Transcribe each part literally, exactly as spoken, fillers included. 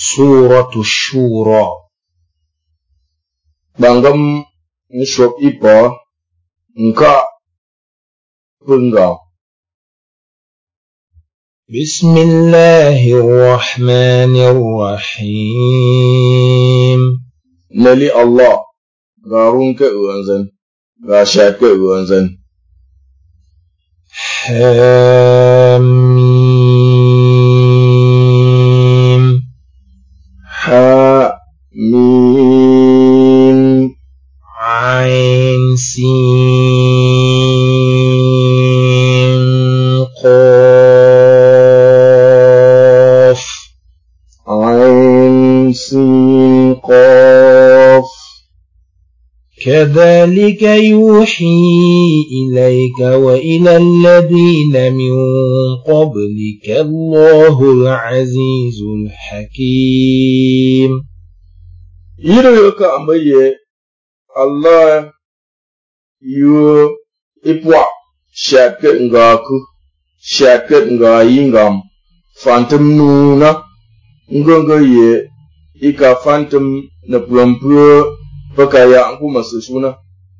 سورة الشورى. Bangam nishop ipa nka punga. بسم الله الرحمن الرحيم. Nali Allah garun ke uanzan gasha ke uanzan. حميم حميم عين سين قاف عين سين قاف. كذلك يوحي إليك وإلى الذين من قبلك الله العزيز الحكيم. يروك أمبيه Allah yu ipwa shaket ngaku shaket ngayingam phantom nuna ngongo ye ika phantom na plumpur pakaya anku masusuna.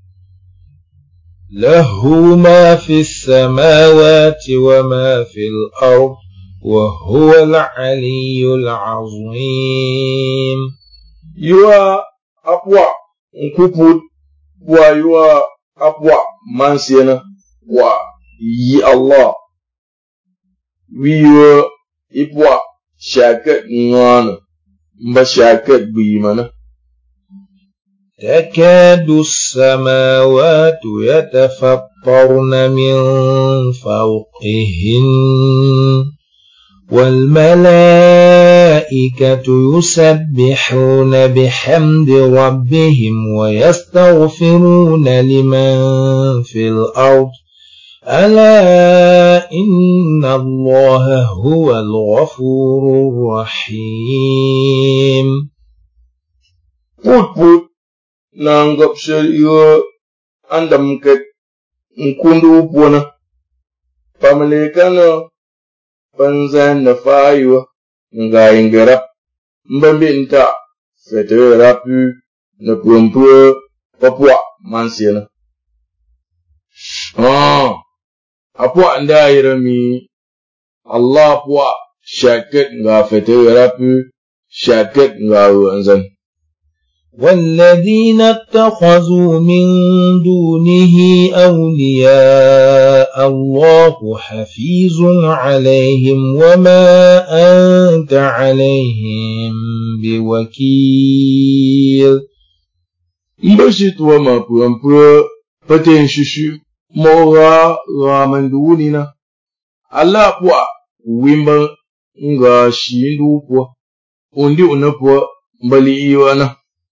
له ما في السماوات وما في الأرض وهو العلي العظيم. Yua apwa nkuput wa yua apwa mansiena wa yi Allah wiyo ipwa shaket ngana mba shaket bimana. تكاد السماوات يتفطرن من فوقهن والملائكة يسبحون بحمد ربهم ويستغفرون لمن في الأرض ألا إن الله هو الغفور الرحيم. Put put nangap shariyo andam ket nkundu upona pamalekana panzan na fayo nga ingera mbambinta fete rapu na pumpue papua mansiena. Ah, apua ndairami Allah apua shaket nga fete rapu shaket nga uanzan. والذين اتخذوا من دونه أولياء الله حفيظ عليهم وما أنت عليهم بوكيل. Mbashit wa mapuampua paten shushu mora ramandunina Allah pua wimba nga shindu pua undi unapua mbali iwana.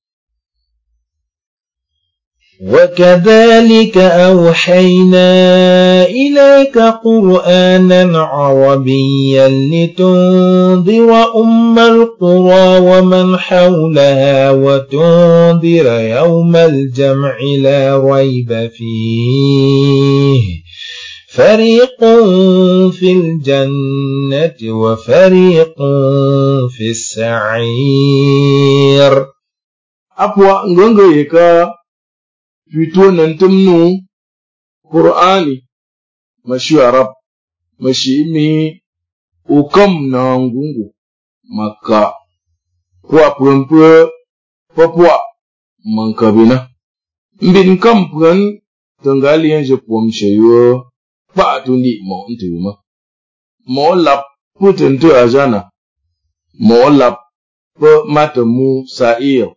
وكذلك أوحينا إليك قرآنا عربيا لتنذر أم القرى ومن حولها وتنذر يوم الجمع لا ريب فيه فريق في الجنة وفريق في السعير. Apwa ngongo yeka fito nan tumnu Qur'ani mashi Arab mashi mi ukam na ngungu maka kwa pumpu papua mankabina mbin kam pran tangali yanje pomshe yo pa tundi mo ntuma mo lap putentu ajana mo lap pe matamu sa'ir.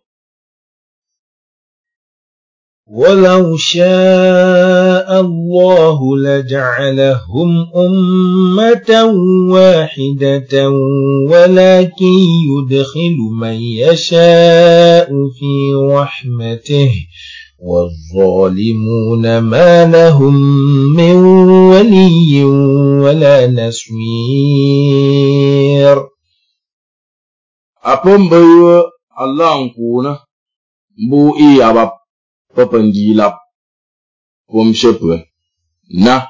ولو شاء الله لجعلهم أمة واحدة ولكن يدخل من يشاء في رحمته والظالمون ما لهم من ولي ولا نصير. Apam bayo Allah nkuna bu iyabab papandilap pomshepe na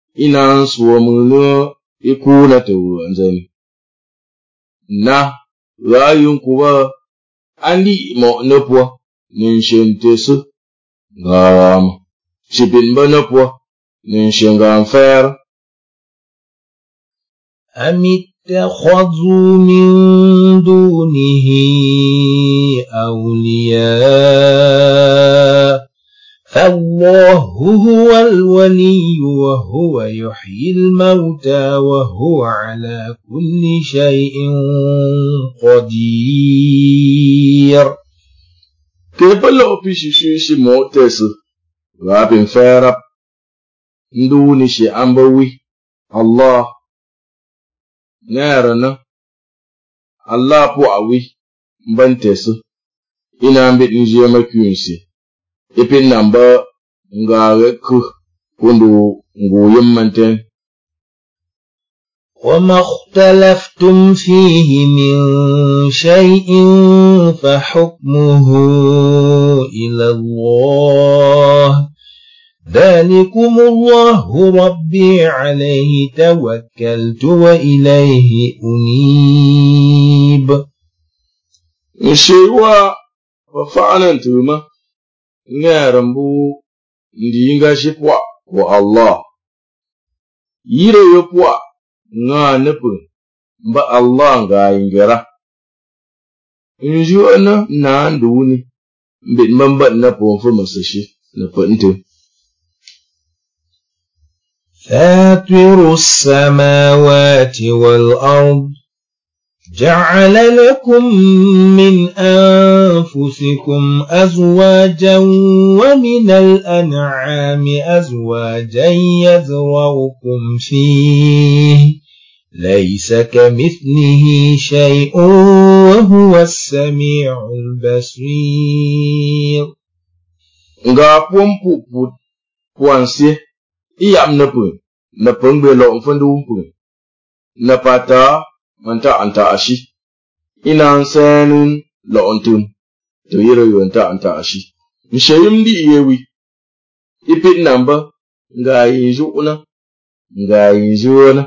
inan suwamulo ikuna tu anzani na rayun kuwa andi mo nepwa ninshentese ngam chipin ba nepwa ninshengam fer amit اتخذوا من دونه أولياء فالله هو الولي وهو يحيي الموتى وهو على كل شيء قدير. كيبلا أبيشيشي موتس رابن فارب ندوني شي أمبوي الله نارنا Allah po awi mbantesu ina mbit njiya makyunsi ipin namba ngare ku kundu nguyum manten وما اختلفتم فيه من شيء فحكمه إلى الله ذلكم الله ربي عليه توكلت وإليه أنيب. Nshewa wafa'ana ntuma ngarambu ndinga shipwa wa Allah yire yopwa nga nepu mba Allah nga ingera njuana na nduni mbit mamba na pomfo masashi na pante. فاطر السماوات والأرض جعل لكم من أنفسكم أزواجا ومن الأنعام أزواجا يذرؤكم فيه ليس كمثله شيء وهو السميع البصير. Nga pompu put puansi iyam na pun na pungbe lo mfundu pun na pata manta anta ashi ina senun lo ontun to yiro yonta anta ashi mshayim di yewi ipit namba nga yinjuna nga yinjuna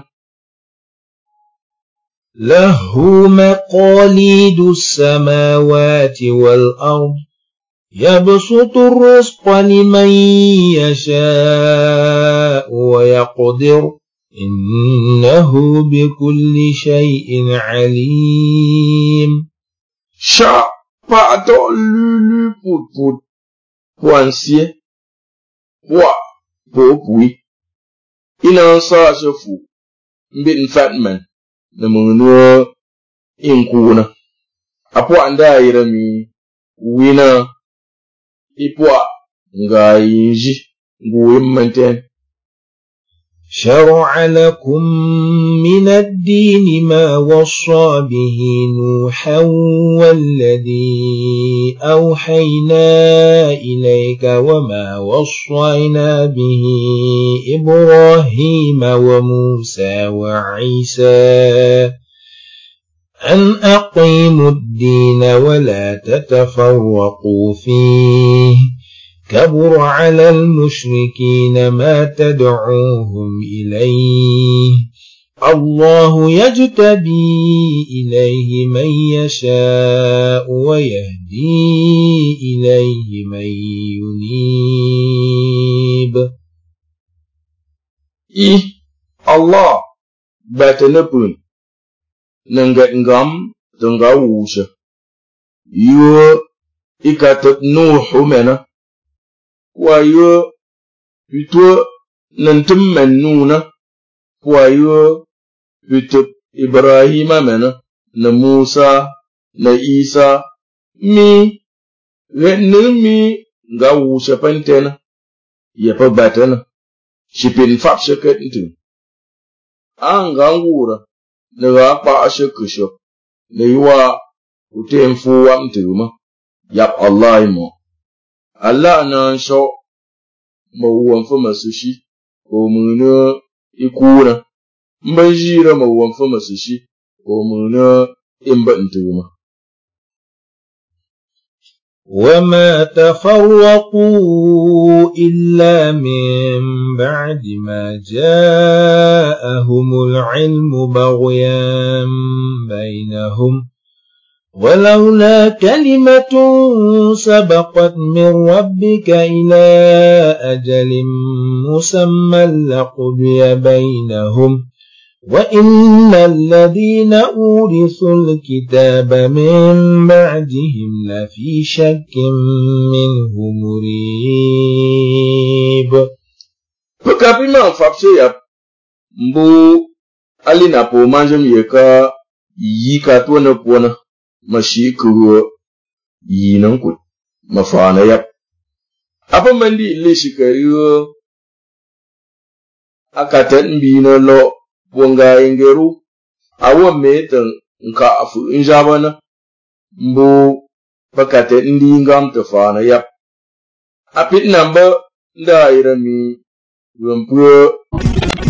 له مقاليد السماوات والأرض يبسط الرزق لمن يشاء ويقدر إنه بكل شيء عليم. شا pardon lulu put put poinsier wa popui ina sa chefu mbin fatman na munguno inkuna apo anda irami wina ipwa nga yinji nguim manten. شرع لكم من الدين ما وصى به نوحا والذي أوحينا إليك وما وصينا به إبراهيم وموسى وعيسى أن أقيموا الدين ولا تتفرقوا فيه كبر على المشركين ما تدعوهم إليه الله يجتبي إليه من يشاء ويهدي إليه من ينيب. إيه الله باتنبون ننغت ngam tunga wusha yo ikatat nuhu mena wayo pito nantum menuna wayo pito Ibrahima mena na Musa na Isa mi rennu mi nga wusha pantena ya pa batana shipin fap shakat ntu anga ngura na ga pa shakusho na yiwa utemfu wa mtuma yap Allah mo Allah na sho mawuwan fa masu shi ko muna ikuna mbajira mawuwan fa masu shi ko muna imba ntuma. وما تفرقوا إلا من بعد ما جاءهم العلم بغيا بينهم ولولا كلمة سبقت من ربك إلى أجل مسمى لقضي بينهم وإن الذين أورثوا الكتاب من بعدهم لفي شك منه مريب. Pekapima fapse yap mbu alina po manjem yeka yika tuwana puwana mashi kuwa yinan ku mafana yap. Apa mandi ile shikariyo akaten mbina lo wanga ingeru awa metan nka afu injabana mbu pakate ndi ngam tafana yap apit namba nda irami rumpu